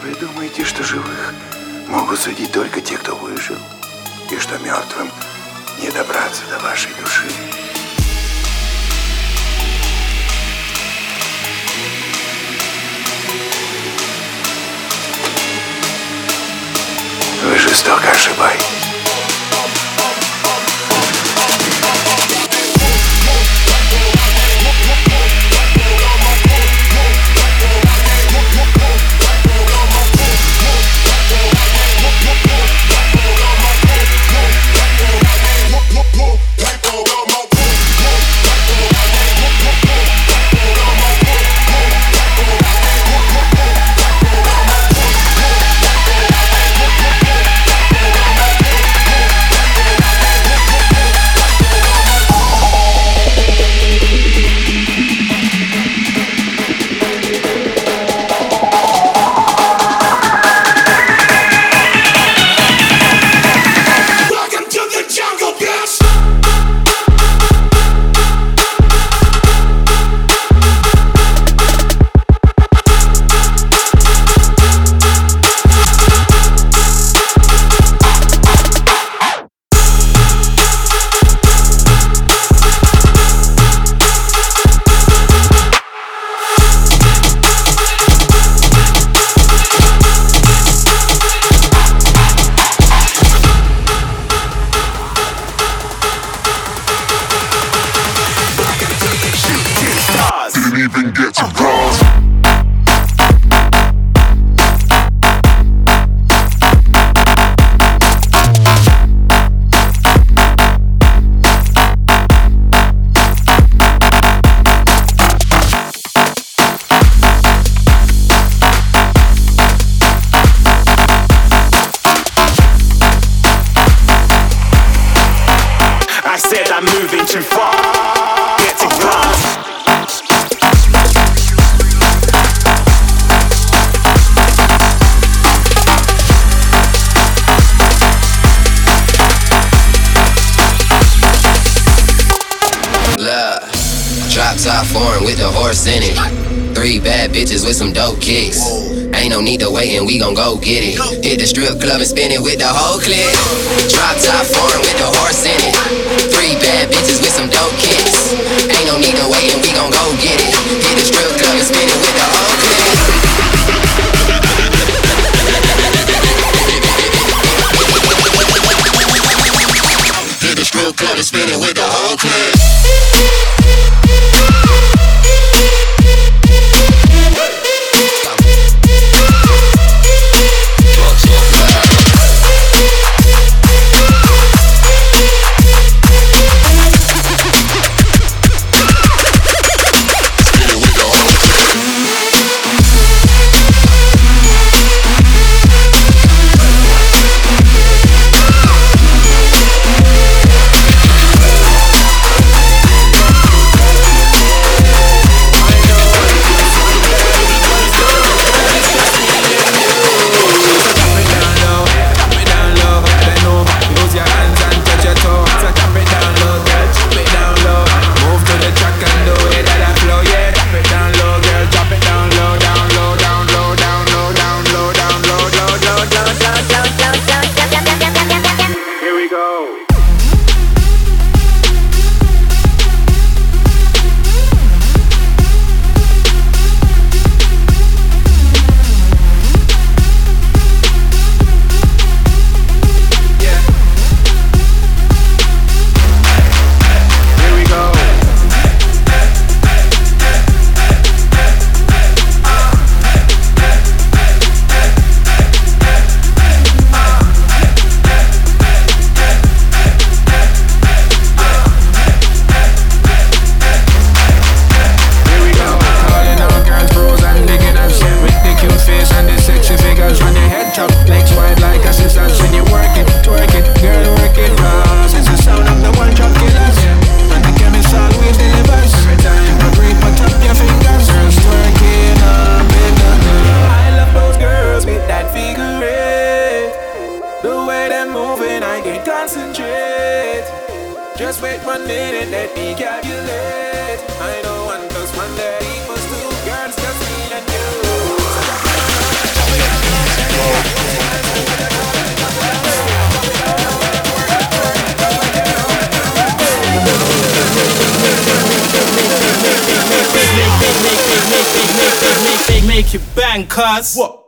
Вы думаете, что живых могут судить только те, кто выжил, и что мертвым не добраться до вашей души? Вы жестоко ошибаетесь. Even get to cross. I said I'm moving too far. Get to cross. Drop top foreign with the horse in it. 3 bad bitches with some dope kicks. Ain't no need to wait and we gon' go get it. Hit the strip club and spin it with the whole clique. Drop top foreign with the horse in it. 3 bad bitches with some dope kicks. Ain't no need to wait and we gon' go get it. Hit the strip club and spin it with the whole clique. Hit the strip club and spin it with the whole clique. make it bang, cuz. What?